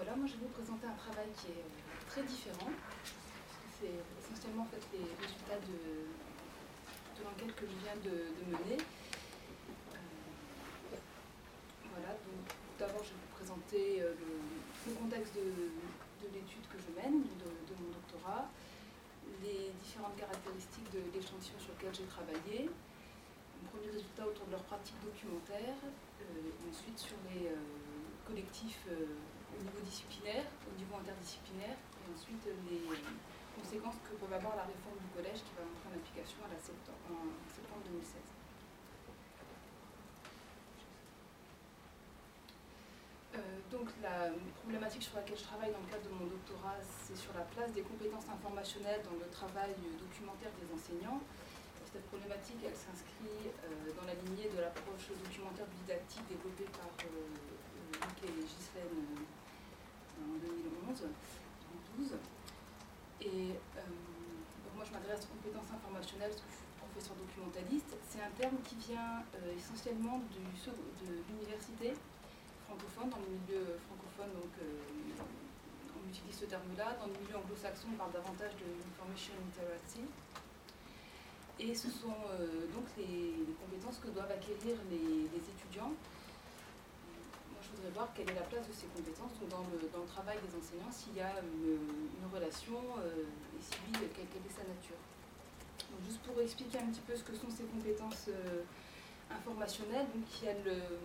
Voilà, moi je vais vous présenter un travail qui est très différent. C'est essentiellement en fait, les résultats de l'enquête que je viens de mener. Voilà, donc d'abord je vais vous présenter le contexte de l'étude que je mène, de mon doctorat, les différentes caractéristiques de l'échantillon sur lequel j'ai travaillé, un premier résultat autour de leur pratique documentaire, ensuite sur les collectifs au niveau disciplinaire, au niveau interdisciplinaire, et ensuite les conséquences que peut avoir la réforme du collège qui va entrer en application en septembre 2016. Donc la problématique sur laquelle je travaille dans le cadre de mon doctorat, c'est sur la place des compétences informationnelles dans le travail documentaire des enseignants. Cette problématique, elle s'inscrit dans la lignée de l'approche documentaire didactique développée par Luc et Ghislaine en 2012. Et donc moi je m'adresse aux compétences informationnelles parce que je suis professeur documentaliste. C'est un terme qui vient essentiellement de l'université francophone, dans le milieu francophone, donc on utilise ce terme-là. Dans le milieu anglo-saxon, on parle davantage de information literacy. Et ce sont donc les compétences que doivent acquérir les étudiants. Moi, je voudrais voir quelle est la place de ces compétences donc dans le travail des enseignants, s'il y a une relation, et si oui, quelle est sa nature. Donc, juste pour expliquer un petit peu ce que sont ces compétences informationnelles, donc il y a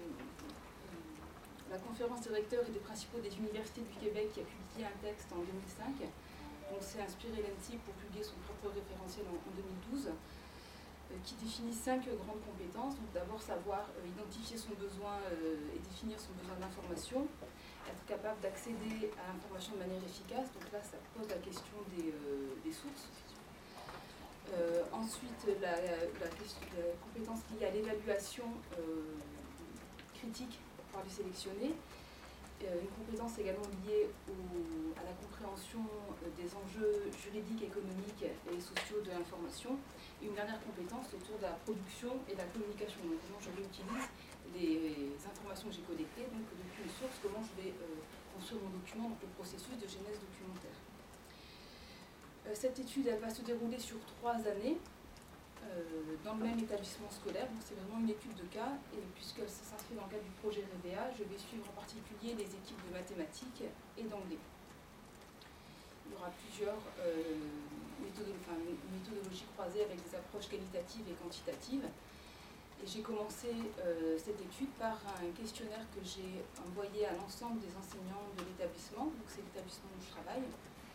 la conférence des recteurs et des principaux des universités du Québec qui a publié un texte en 2005. Donc c'est inspiré l'ENSI pour publier son propre référentiel en 2012, qui définit 5 grandes compétences. Donc d'abord savoir identifier son besoin et définir son besoin d'information, être capable d'accéder à l'information de manière efficace. Donc là ça pose la question des sources. Ensuite la compétence liée à l'évaluation critique pour les sélectionner. Une compétence également liée à la compréhension des enjeux juridiques, économiques et sociaux de l'information. Et une dernière compétence autour de la production et de la communication. Donc, comment je réutilise les informations que j'ai collectées, donc depuis une source, comment je vais construire mon document, donc le processus de genèse documentaire. Cette étude, elle va se dérouler sur 3 années. Dans le même établissement scolaire, donc c'est vraiment une étude de cas, et puisque ça s'inscrit dans le cadre du projet REVEA, je vais suivre en particulier les équipes de mathématiques et d'anglais. Il y aura plusieurs méthodologies croisées avec des approches qualitatives et quantitatives. Et j'ai commencé cette étude par un questionnaire que j'ai envoyé à l'ensemble des enseignants de l'établissement, donc c'est l'établissement où je travaille.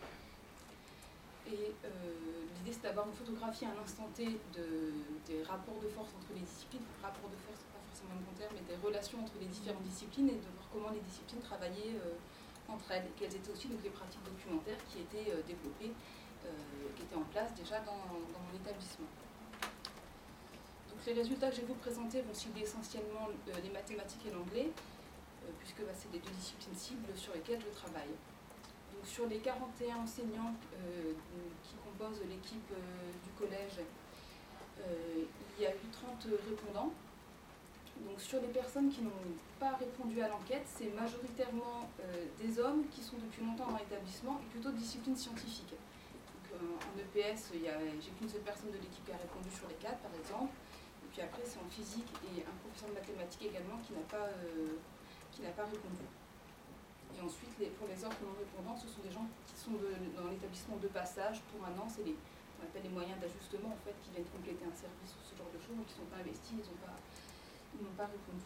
Et l'idée c'est d'avoir une photographie à l'instant T des rapports de force entre les disciplines, rapports de force, pas forcément un bon terme, mais des relations entre les différentes disciplines et de voir comment les disciplines travaillaient entre elles, et quelles étaient aussi donc, les pratiques documentaires qui étaient développées, qui étaient en place déjà dans mon établissement. Donc les résultats que je vais vous présenter vont cibler essentiellement les mathématiques et l'anglais, puisque c'est les 2 disciplines cibles sur lesquelles je travaille. Donc, sur les 41 enseignants qui composent l'équipe du collège, il y a eu 30 répondants. Donc, sur les personnes qui n'ont pas répondu à l'enquête, c'est majoritairement des hommes qui sont depuis longtemps dans l'établissement et plutôt de disciplines scientifiques. Donc, en EPS, j'ai qu'une seule personne de l'équipe qui a répondu sur les 4, par exemple. Et puis après, c'est en physique et un professeur de mathématiques également qui n'a pas répondu. Et ensuite, pour les autres non-répondants, ce sont des gens qui sont dans l'établissement de passage pour un an. C'est on appelle les moyens d'ajustement, en fait, qui viennent compléter un service ou ce genre de choses, donc ils ne sont pas investis, ils n'ont pas répondu.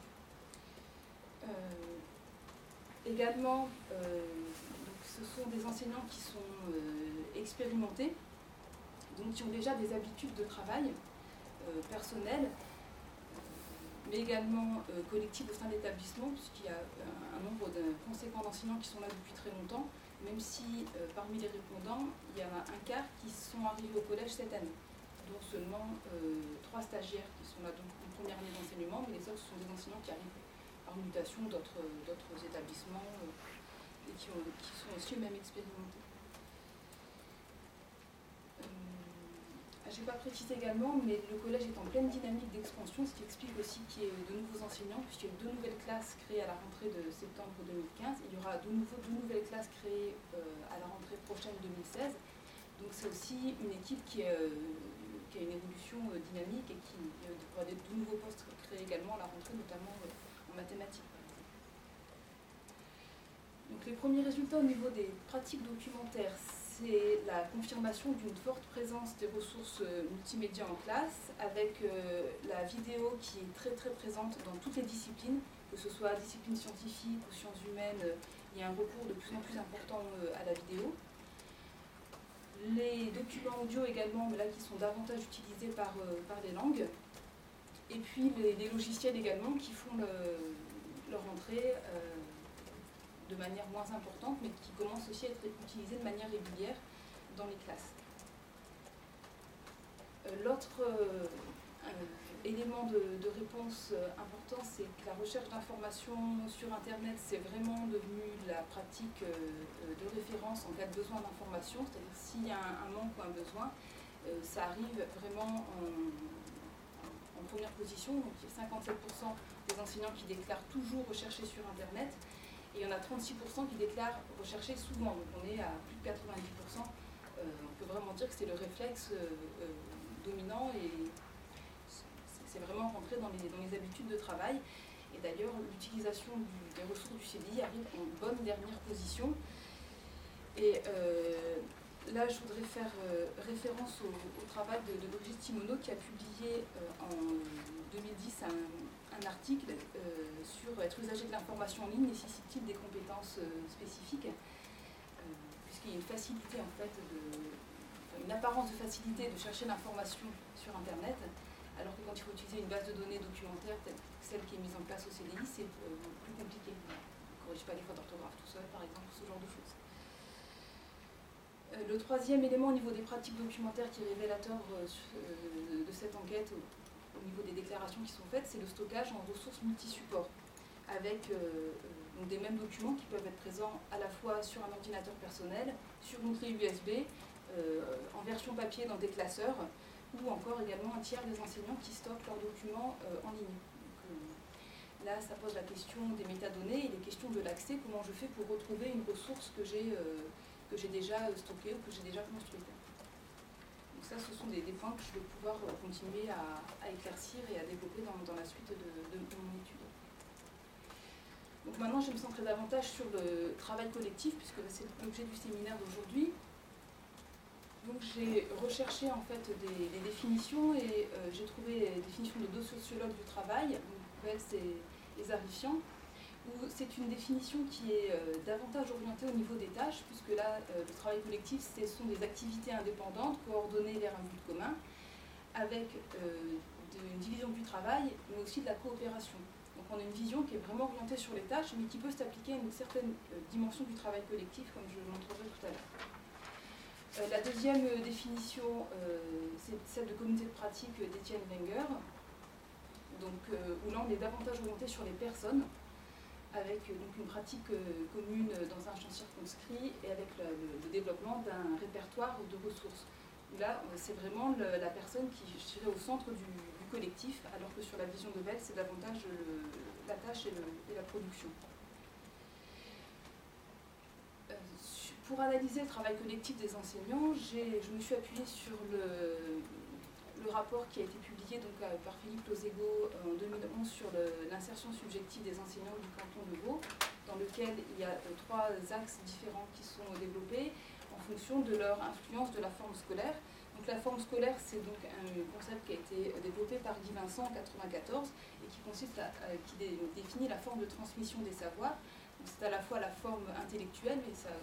Également, donc, ce sont des enseignants qui sont expérimentés, donc qui ont déjà des habitudes de travail personnelles, mais également collective au sein de l'établissement, puisqu'il y a un nombre conséquent d'enseignants qui sont là depuis très longtemps, même si parmi les répondants, il y en a un quart qui sont arrivés au collège cette année, dont seulement 3 stagiaires qui sont là donc en première année d'enseignement, mais les autres sont des enseignants qui arrivent par mutation d'autres établissements et qui sont aussi eux-mêmes expérimentés. je n'ai pas précisé également, mais le collège est en pleine dynamique d'expansion, ce qui explique aussi qu'il y ait de nouveaux enseignants, puisqu'il y a 2 nouvelles classes créées à la rentrée de septembre 2015. Il y aura de nouveau 2 nouvelles classes créées à la rentrée prochaine 2016. Donc c'est aussi une équipe qui a une évolution dynamique et qui aura de nouveaux postes créés également à la rentrée, notamment en mathématiques. Donc les premiers résultats au niveau des pratiques documentaires, c'est la confirmation d'une forte présence des ressources multimédia en classe, avec la vidéo qui est très très présente dans toutes les disciplines, que ce soit disciplines scientifiques ou sciences humaines, il y a un recours de plus en plus important à la vidéo. Les documents audio également, mais là qui sont davantage utilisés par les langues. Et puis les logiciels également qui font leur entrée de manière moins importante, mais qui commencent aussi à être utilisés de manière régulière dans les classes. L'autre élément de réponse important, c'est que la recherche d'informations sur Internet, c'est vraiment devenu la pratique de référence en cas de besoin d'information, c'est-à-dire s'il y a un manque ou un besoin, ça arrive vraiment en première position. Donc il y a 57% des enseignants qui déclarent toujours rechercher sur Internet, et il y en a 36% qui déclarent rechercher souvent, donc on est à plus de 90%. On peut vraiment dire que c'est le réflexe dominant et c'est vraiment rentré dans les habitudes de travail. Et d'ailleurs, l'utilisation des ressources du CDI arrive en bonne dernière position. Et là, je voudrais faire référence au travail de Brigitte Simoneau qui a publié en 2010 un article sur être usager de l'information en ligne nécessite-t-il des compétences spécifiques, puisqu'il y a une facilité en fait, une apparence de facilité de chercher l'information sur Internet, alors que quand il faut utiliser une base de données documentaire telle que celle qui est mise en place au CDI, c'est plus compliqué. On ne corrige pas les fautes d'orthographe tout seul, par exemple, ce genre de choses. Le troisième élément au niveau des pratiques documentaires qui est révélateur de cette enquête au niveau des déclarations qui sont faites, c'est le stockage en ressources multi-supports, avec donc des mêmes documents qui peuvent être présents à la fois sur un ordinateur personnel, sur une clé USB, en version papier dans des classeurs, ou encore également un tiers des enseignants qui stockent leurs documents en ligne. Donc, là, ça pose la question des métadonnées et les questions de l'accès, comment je fais pour retrouver une ressource que j'ai déjà stockée ou que j'ai déjà construite. Donc ça, ce sont des points que je vais pouvoir continuer à éclaircir et à développer dans la suite de mon étude. Donc maintenant, je vais me centrer davantage sur le travail collectif, puisque c'est l'objet du séminaire d'aujourd'hui. Donc j'ai recherché en fait des définitions et j'ai trouvé les définitions de 2 sociologues du travail, Wells et Zarifian, où c'est une définition qui est davantage orientée au niveau des tâches, puisque là, le travail collectif, ce sont des activités indépendantes, coordonnées vers un but commun, avec une division du travail, mais aussi de la coopération. Donc on a une vision qui est vraiment orientée sur les tâches, mais qui peut s'appliquer à une certaine dimension du travail collectif, comme je le montrerai tout à l'heure. La deuxième définition, c'est celle de communauté de pratique d'Étienne Wenger, donc, où là on est davantage orienté sur les personnes, avec donc, une pratique commune dans un champ circonscrit et avec le développement d'un répertoire de ressources. Là, c'est vraiment la personne qui est au centre du collectif, alors que sur la vision de Wells, c'est davantage la tâche et la production. Pour analyser le travail collectif des enseignants, je me suis appuyée sur le rapport qui a été publié donc, par Philippe Lozego en 2011 sur l'insertion subjective des enseignants du canton de Vaud, dans lequel il y a 3 axes différents qui sont développés en fonction de leur influence de la forme scolaire. Donc la forme scolaire, c'est donc un concept qui a été développé par Guy Vincent en 1994 et qui consiste qui définit la forme de transmission des savoirs. C'est à la fois la forme intellectuelle, mais ça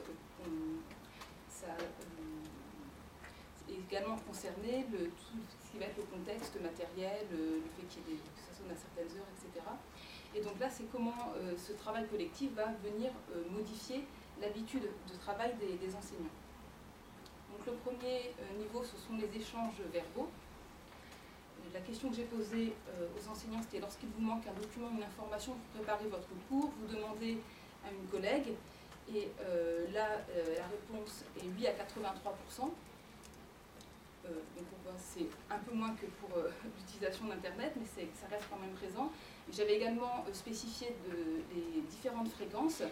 est également concerné tout ce qui va être le contexte matériel, le fait que ça sonne à certaines heures, etc. Et donc là, c'est comment ce travail collectif va venir modifier l'habitude de travail des enseignants. Donc le premier niveau, ce sont les échanges verbaux. La question que j'ai posée aux enseignants, c'était lorsqu'il vous manque un document, une information pour préparer votre cours, vous demandez à une collègue, et là, la réponse est oui à 83%. donc on voit c'est un peu moins que pour l'utilisation d'Internet, mais ça reste quand même présent. J'avais également spécifié les différentes fréquences.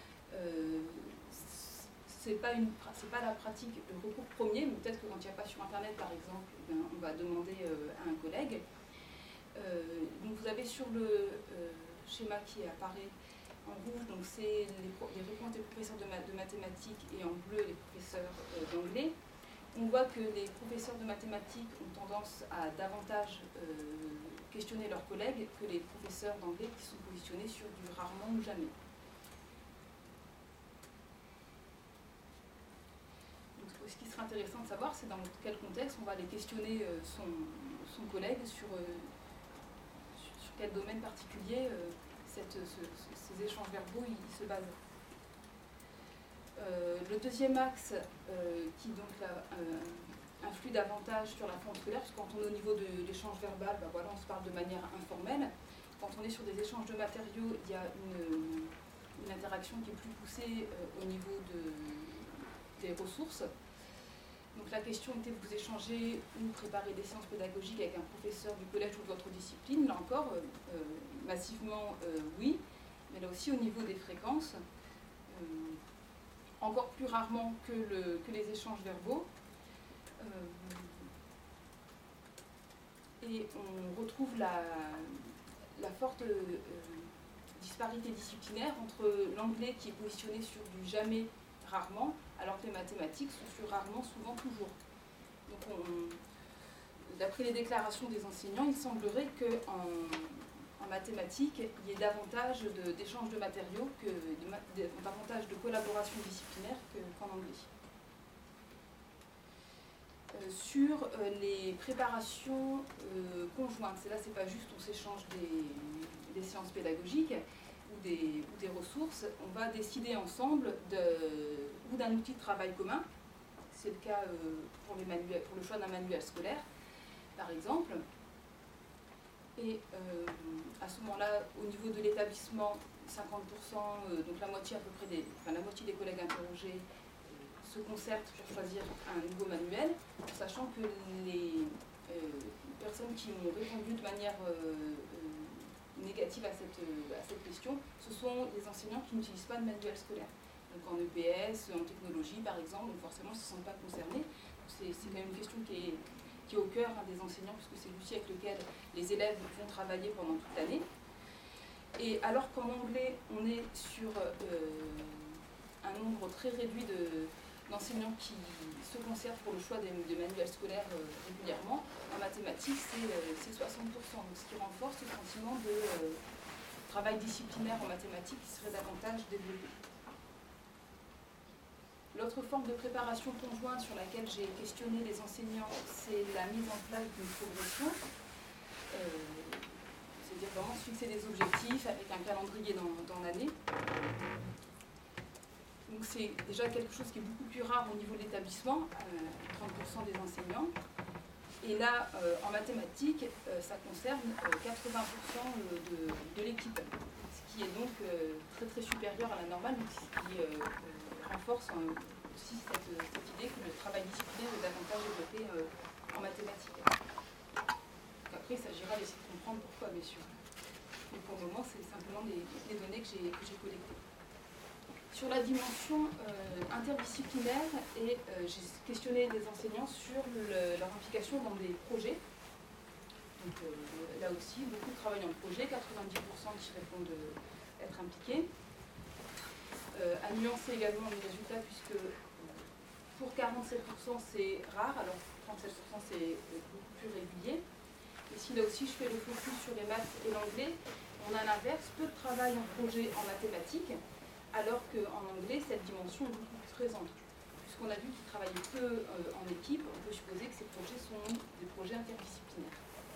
C'est pas la pratique, le recours premier, mais peut-être que quand il n'y a pas sur Internet, par exemple, on va demander à un collègue. Donc vous avez sur le schéma qui apparaît en rouge, donc c'est les réponses des professeurs de mathématiques, et en bleu les professeurs d'anglais. On voit que les professeurs de mathématiques ont tendance à davantage questionner leurs collègues que les professeurs d'anglais qui sont positionnés sur du rarement ou jamais. Donc, ce qui serait intéressant de savoir, c'est dans quel contexte on va aller questionner son collègue sur quel domaine particulier ces échanges verbaux ils se basent. Le deuxième axe qui donc influe davantage sur la forme scolaire, parce que quand on est au niveau de l'échange verbal, voilà, on se parle de manière informelle. Quand on est sur des échanges de matériaux, il y a une interaction qui est plus poussée au niveau des ressources. Donc la question était, vous échangez ou préparez des séances pédagogiques avec un professeur du collège ou de votre discipline. Là encore, massivement oui, mais là aussi au niveau des fréquences, encore plus rarement que les échanges verbaux. Et on retrouve la forte disparité disciplinaire entre l'anglais qui est positionné sur du jamais, rarement, alors que les mathématiques sont sur rarement, souvent, toujours. Donc d'après les déclarations des enseignants, il semblerait qu'en mathématiques, il y ait davantage d'échanges de matériaux, davantage de collaboration disciplinaire qu'en anglais. Sur les préparations conjointes, là c'est pas juste on s'échange des séances pédagogiques ou des ressources, on va décider ensemble ou d'un outil de travail commun. C'est le cas pour le choix d'un manuel scolaire, par exemple. Et à ce moment-là, au niveau de l'établissement, 50%, donc la moitié à peu près la moitié des collègues interrogés se concertent pour choisir un nouveau manuel, sachant que les personnes qui ont répondu de manière négative à cette question, ce sont les enseignants qui n'utilisent pas de manuel scolaire. Donc en EPS, en technologie par exemple, donc forcément ils ne se sentent pas concernés. C'est quand même une question qui est au cœur des enseignants, puisque c'est l'outil avec lequel les élèves vont travailler pendant toute l'année. Et alors qu'en anglais, on est sur un nombre très réduit d'enseignants qui se concertent pour le choix des manuels scolaires régulièrement, en mathématiques, c'est 60%. Donc, ce qui renforce ce sentiment de travail disciplinaire en mathématiques qui serait davantage développé. L'autre forme de préparation conjointe sur laquelle j'ai questionné les enseignants, c'est la mise en place d'une progression. C'est-à-dire vraiment se fixer des objectifs avec un calendrier dans l'année. Donc c'est déjà quelque chose qui est beaucoup plus rare au niveau de l'établissement, 30% des enseignants. Et là, en mathématiques, ça concerne 80% de l'équipe, ce qui est donc très très supérieur à la normale, donc ce qui renforce aussi cette idée que le travail disciplinaire est davantage développé en mathématiques. Donc après, il s'agira d'essayer de comprendre pourquoi, bien sûr. Mais pour le moment, c'est simplement des données que j'ai collectées. Sur la dimension interdisciplinaire, j'ai questionné les enseignants sur leur implication dans des projets. Donc là aussi, beaucoup travaillent en projet, 90% qui répondent être impliqués. À nuancer également les résultats, puisque pour 47% c'est rare, alors 37% c'est beaucoup plus régulier. Et si là aussi je fais le focus sur les maths et l'anglais, on a l'inverse, peu de travail en projet en mathématiques, alors qu'en anglais, cette dimension est beaucoup plus présente. Puisqu'on a vu qu'ils travaillaient peu en équipe, on peut supposer que ces projets sont des projets interdisciplinaires.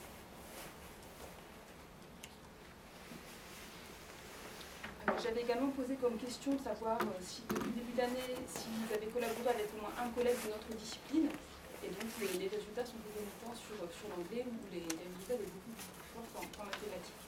J'avais également posé comme question de savoir si depuis le début d'année, si vous avez collaboré avec au moins un collègue de notre discipline, et donc les résultats sont plus limitants sur l'anglais, où les résultats étaient beaucoup plus forts en mathématiques.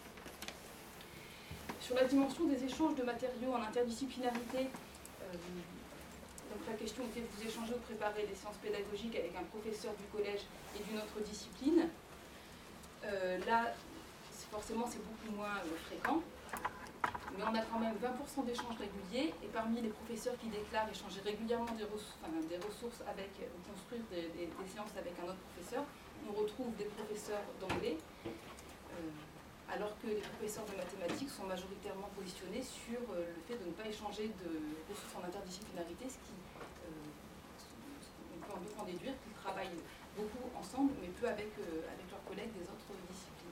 Sur la dimension des échanges de matériaux en interdisciplinarité, donc la question était vous échangez ou préparez des séances pédagogiques avec un professeur du collège et d'une autre discipline. Là, forcément, c'est beaucoup moins fréquent. Mais on a quand même 20% d'échanges réguliers, et parmi les professeurs qui déclarent échanger régulièrement des ressources avec, ou construire des séances avec un autre professeur, on retrouve des professeurs d'anglais, alors que les professeurs de mathématiques sont majoritairement positionnés sur le fait de ne pas échanger de ressources en interdisciplinarité, ce qui, on peut en déduire qu'ils travaillent beaucoup ensemble, mais peu avec leurs collègues des autres disciplines.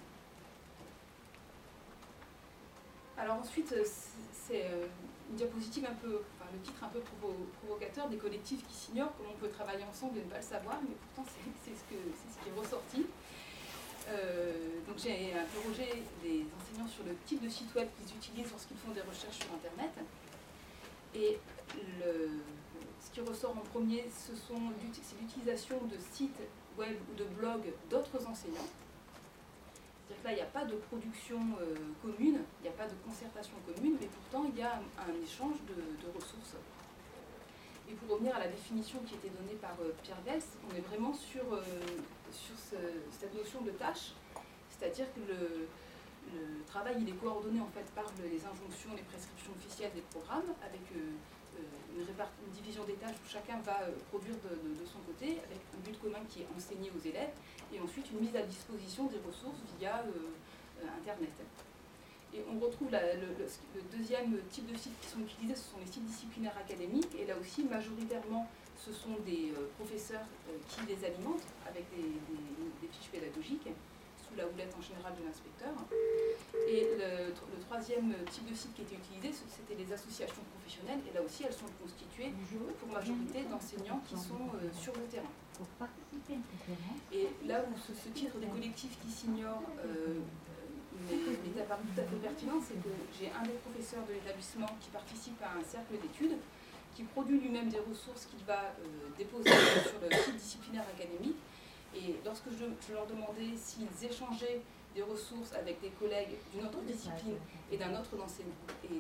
Alors ensuite, c'est une diapositive un peu, enfin le titre un peu provocateur, des collectifs qui s'ignorent, comment on peut travailler ensemble et ne pas le savoir, mais pourtant c'est ce qui est ressorti. Donc j'ai interrogé des enseignants sur le type de site web qu'ils utilisent lorsqu'ils font des recherches sur Internet. Et ce qui ressort en premier, c'est l'utilisation de sites web ou de blogs d'autres enseignants. C'est-à-dire que là, il n'y a pas de production commune, il n'y a pas de concertation commune, mais pourtant, il y a un échange de ressources. Et pour revenir à la définition qui était donnée par Pierre Vels, on est vraiment sur cette notion de tâche, c'est-à-dire que le travail il est coordonné en fait par les injonctions, les prescriptions officielles des programmes, avec une division des tâches où chacun va produire de son côté, avec un but commun qui est enseigné aux élèves, et ensuite une mise à disposition des ressources via Internet. Et on retrouve le deuxième type de sites qui sont utilisés, ce sont les sites disciplinaires académiques, et là aussi majoritairement ce sont des professeurs qui les alimentent avec des fiches pédagogiques, sous la houlette en général de l'inspecteur. Et le troisième type de site qui était utilisé, c'était les associations professionnelles, et là aussi elles sont constituées pour majorité d'enseignants qui sont sur le terrain. Et là où ce titre des collectifs qui s'ignorent m'est apparu tout à fait pertinent, c'est que j'ai un des professeurs de l'établissement qui participe à un cercle d'études, qui produit lui-même des ressources qu'il va déposer sur le site disciplinaire académique. Et lorsque je leur demandais s'ils échangeaient des ressources avec des collègues d'une autre discipline et d'un autre enseignant,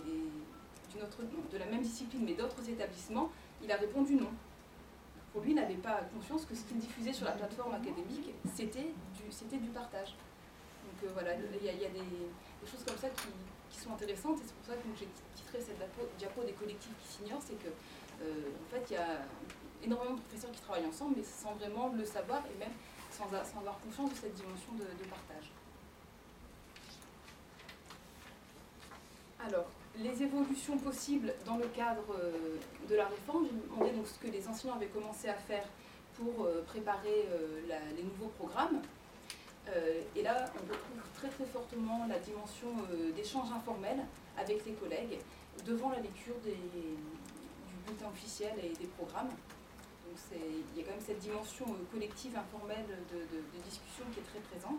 de la même discipline mais d'autres établissements, il a répondu non. Pour lui, il n'avait pas conscience que ce qu'il diffusait sur la plateforme académique, c'était du partage. Donc voilà, il y a des choses comme ça qui sont intéressantes, et c'est pour ça que j'ai titré cette diapo des collectifs qui s'ignorent, c'est que en fait, il y a énormément de professeurs qui travaillent ensemble, mais sans vraiment le savoir, et même sans avoir conscience de cette dimension de partage. Alors, les évolutions possibles dans le cadre de la réforme, j'ai demandé donc ce que les enseignants avaient commencé à faire pour préparer les nouveaux programmes. Et là, on retrouve très très fortement la dimension d'échange informel avec les collègues devant la lecture du bulletin officiel et des programmes. Donc il y a quand même cette dimension collective, informelle de discussion qui est très présente.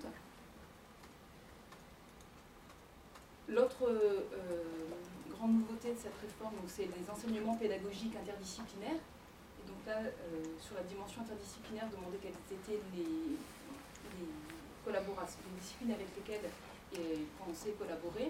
L'autre grande nouveauté de cette réforme, c'est les enseignements pédagogiques interdisciplinaires. Et donc là, sur la dimension interdisciplinaire, demander quelles étaient les disciplines avec lesquelles ils pensaient collaborer.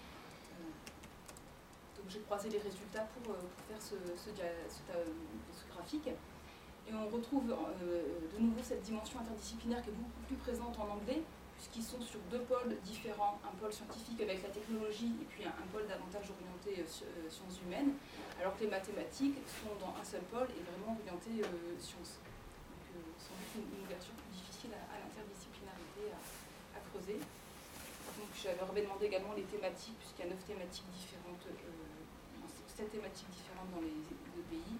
Donc j'ai croisé les résultats pour faire ce graphique. Et on retrouve de nouveau cette dimension interdisciplinaire qui est beaucoup plus présente en anglais, puisqu'ils sont sur deux pôles différents, un pôle scientifique avec la technologie et puis un pôle davantage orienté sciences humaines, alors que les mathématiques sont dans un seul pôle et vraiment orienté sciences. Donc sans doute une ouverture plus difficile à l'interdisciplinarité à creuser. Donc je leur avais demandé également les thématiques, puisqu'il y a 9 thématiques différentes, 7 thématiques différentes dans les deux pays.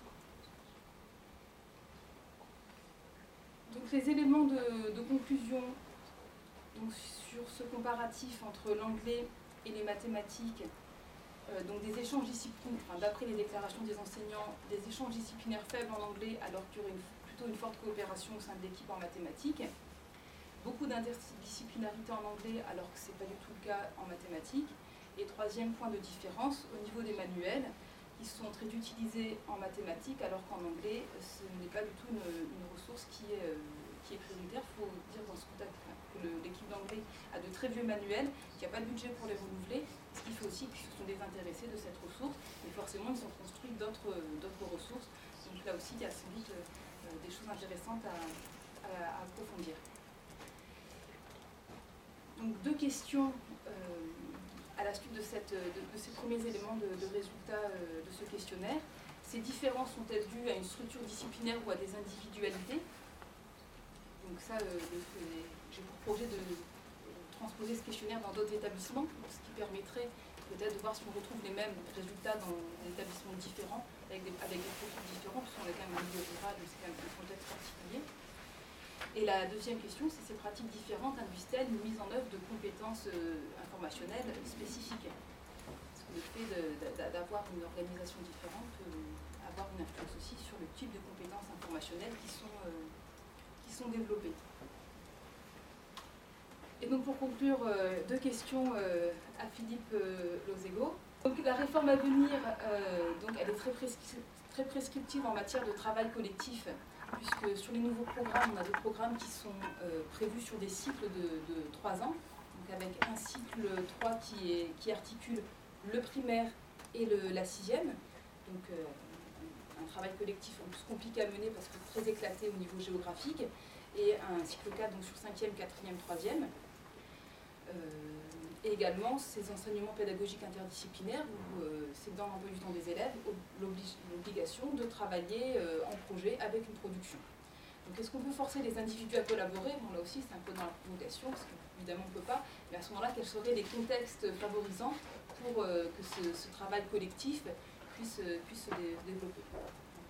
Donc les éléments de conclusion donc, sur ce comparatif entre l'anglais et les mathématiques, donc des échanges disciplinaires, enfin, d'après les déclarations des enseignants, des échanges disciplinaires faibles en anglais alors qu'il y aurait plutôt une forte coopération au sein de l'équipe en mathématiques, beaucoup d'interdisciplinarité en anglais alors que ce n'est pas du tout le cas en mathématiques, et troisième point de différence, au niveau des manuels, qui sont très utilisés en mathématiques alors qu'en anglais, ce n'est pas du tout une ressource qui est prioritaire. Il faut dire dans ce contexte que l'équipe d'anglais a de très vieux manuels, qu'il n'y a pas de budget pour les renouveler, ce qui fait aussi qu'ils se sont désintéressés de cette ressource, mais forcément ils ont construit d'autres ressources, Donc là aussi, il y a sans doute des choses intéressantes à approfondir. Donc deux questions à la suite de ces premiers éléments de résultats de ce questionnaire. Ces différences sont-elles dues à une structure disciplinaire ou à des individualités? Donc ça, j'ai pour projet de transposer ce questionnaire dans d'autres établissements, ce qui permettrait peut-être de voir si on retrouve les mêmes résultats dans des établissements différents, avec des profils différents, parce qu'on est quand même un milieu rural, donc c'est quand même un contexte particulier. Et la deuxième question, c'est ces pratiques différentes induisent-elles une mise en œuvre de compétences informationnelles spécifiques? Parce que le fait d'avoir une organisation différente peut avoir une influence aussi sur le type de compétences informationnelles qui sont développées. Et donc pour conclure, deux questions à Philippe Lozego. Donc la réforme à venir, donc elle est très prescriptive en matière de travail collectif, puisque sur les nouveaux programmes, on a des programmes qui sont prévus sur des cycles de 3 ans, donc avec un cycle 3 qui articule le primaire et la 6e, donc un travail collectif en plus compliqué à mener parce que très éclaté au niveau géographique, et un cycle 4 donc sur 5e, 4e, 3e. Et également ces enseignements pédagogiques interdisciplinaires où c'est dans l'emploi du temps des élèves l'obligation de travailler en projet avec une production. Donc est-ce qu'on peut forcer les individus à collaborer? Bon, là aussi c'est un peu dans la provocation parce qu'évidemment on ne peut pas, mais à ce moment-là quels seraient les contextes favorisants pour que ce travail collectif puisse se développer?